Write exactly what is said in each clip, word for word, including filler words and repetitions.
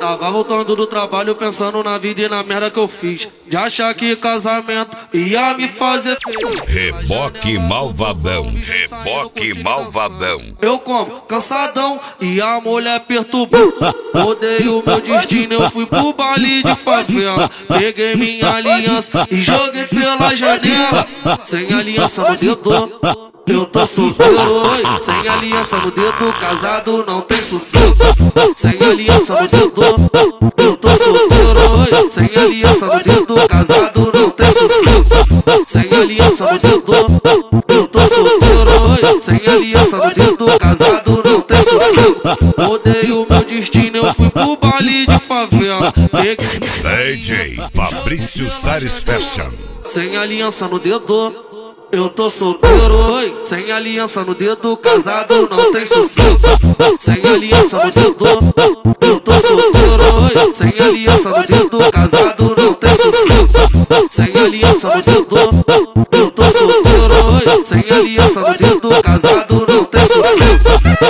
Tava voltando do trabalho pensando na vida e na merda que eu fiz, de achar que casamento ia me fazer feliz. Reboque malvadão, reboque malvadão. Eu como, cansadão, e a mulher perturbou. Mudei o meu destino, eu fui pro baile de favela. Peguei minha aliança e joguei pela janela. Sem aliança no dedo, eu tô solteiro, oi. Sem aliança no dedo, casado não tem sucesso. Sem aliança no dedo, eu tô solteiro, oi. Sem aliança no dedo, casado não tem sucesso. Sem aliança no dedo, eu tô solteiro, oi. Sem aliança no dedo, casado não tem sucesso. Mudei o meu destino, eu fui pro baile de favela. Peguei D J Fabrício Sares Fashion. sem aliança no dedo, eu tô solteiro, oi. Sem aliança no dedo, casado não tem sucesso. Sem aliança no dedo, eu tô solteiro, oi. Sem aliança no dedo, casado não tem sucesso. Sem aliança no dedo, eu tô solteiro, oi. Sem aliança no dedo, casado não tem sucesso.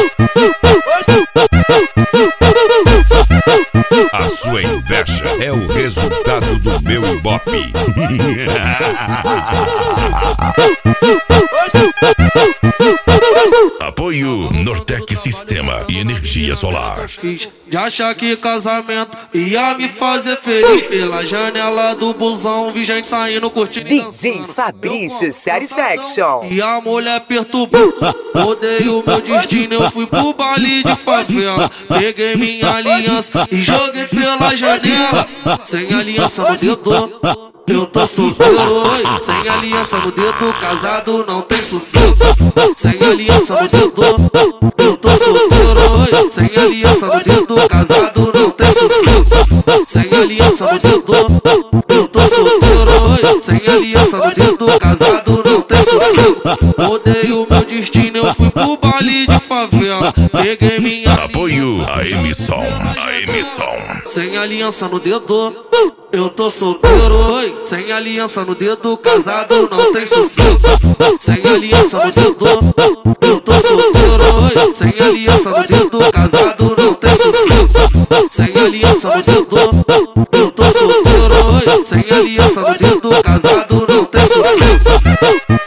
A sua inveja é o resultado do meu ibope. Apoio Nortec Sistema e Energia Solar. Fiz de achar que casamento ia me fazer feliz. Pela janela do busão vi gente saindo curtindo e D J Fabrício Satisfaction. e a mulher perturbou. Mudei o meu destino, eu fui pro baile de favela. Peguei minha aliança e joguei pela janela. Sem aliança no dedo, eu tô solteiro, oi. Sem aliança no dedo, casado não tem sucesso. Sem aliança no dedo, eu tô solteiro, oi. Sem aliança no dedo, casado não tem sucesso. Sem aliança no dedo, eu tô solteiro, oi. Sem aliança no dedo, casado não tem sucesso. Mudei o meu destino, eu fui pro baile de favela. Peguei minha Apoio a emissão, a emissão. sem aliança no dedo, eu tô solteiro, oi. Sem aliança no dedo, casado não tem sucesso. Sem aliança no dedo, eu tô solteiro, oi. Sem aliança no dedo, casado não tem sucesso. Sem aliança no dedo, eu tô solteiro, oi. Sem aliança no dedo, casado não tem sucesso.